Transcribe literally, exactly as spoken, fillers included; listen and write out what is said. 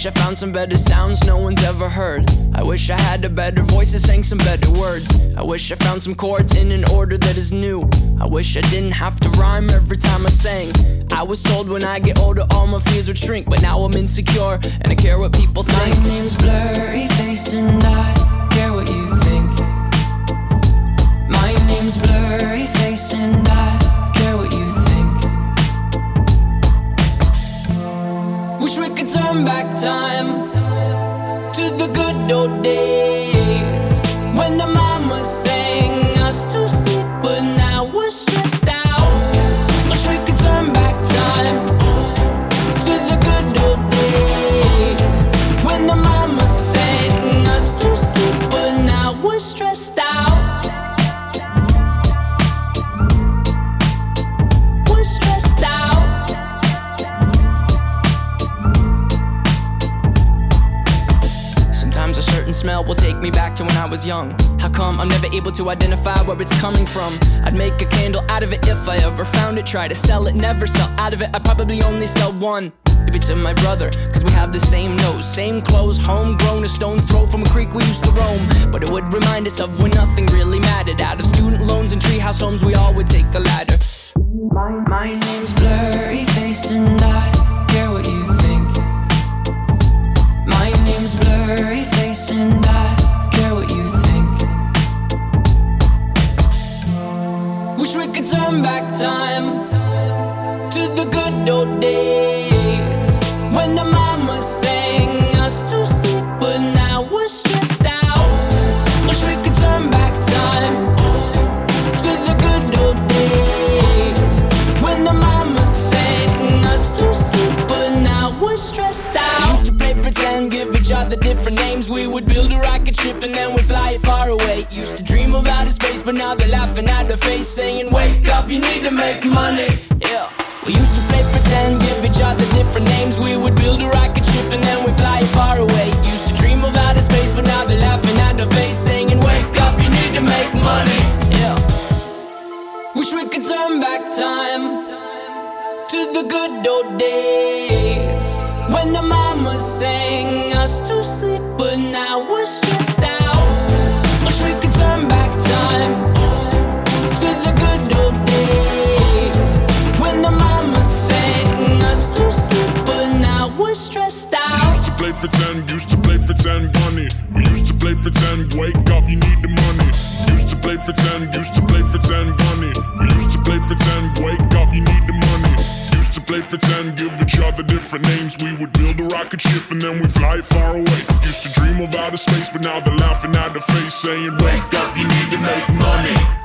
wish I found some better sounds no one's ever heard. I wish I had a better voice that sang some better words. I wish I found some chords in an order that is new. I wish I didn't have to rhyme every time I sang. I was told when I get older all my fears would shrink, but now I'm insecure and I care what people think. My name's Blurryface and I care what you think. My name's Blurryface and I care what you think. Wish we could turn back time to the good old days when the mama sang us to sleep, but now we're stressed out. Wish we could turn back time to the good old days when the mama sang us to sleep, but now we're stressed out. We're stressed out. Sometimes a certain smell will take me back to when I was young. How come I'm never able to identify where it's coming from? I'd make a candle out of it if I ever found it. Try to sell it, never sell out of it. I'd probably only sell one. Maybe to my brother, cause we have the same nose, same clothes, homegrown, a stone's throw from a creek we used to roam. But it would remind us of when nothing really mattered. Out of student loans and treehouse homes, we all would take the ladder. My, my name's Blurryface and I care what you think. My name's Blurryface and I care what you think. Wish we could turn back time to the good old days when the mama sang us to sleep, but now we're stressed out. Wish we could turn back time to the good old days when the mama sang us to sleep, but now we're stressed out. Used to play pretend, give each other different names. We would build a rocket ship and then we'd fly it far away. Used to dream of outer space, but now they're laughing at the face, saying, wake up, you need to make money. Yeah. We used to play pretend, give each other different names. We would build a rocket ship and then we'd fly it far away. Used to dream of outer space, but now they're laughing at the face, saying, wake up, you need to make money. Yeah. Wish we could turn back time to the good old days when the mama sang us to sleep, but now we're stressed out. Wish we could turn back time to the good old days when the mama sang us to sleep, but now we're stressed out. Used to play pretend, used to play pretend bunny. We used to play pretend, wake up, you need the money. Used to play pretend, used to play pretend bunny. We used to play pretend, wake up, you need the money. Used to play pretend, give each other different names. We would build a rocket ship and then we fly far away. Used to dream of outer space, but now they're laughing at the face, saying, wake up, you need to make money.